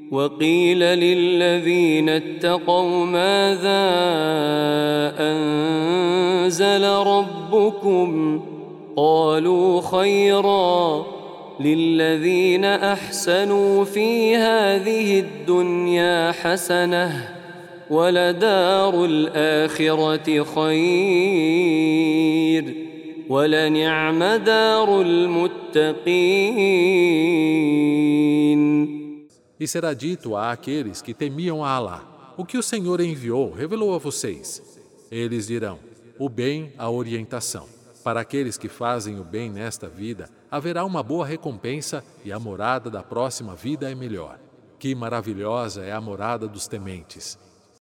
وقيل للذين اتقوا ماذا أنزل ربكم قالوا خيرا للذين أحسنوا في هذه الدنيا حسنة ولدار الآخرة خير ولنعم دار المتقين. E será dito àqueles que temiam a Alá: o que o Senhor enviou revelou a vocês. Eles dirão: o bem, a orientação. Para aqueles que fazem o bem nesta vida, haverá uma boa recompensa e a morada da próxima vida é melhor. Que maravilhosa é a morada dos tementes!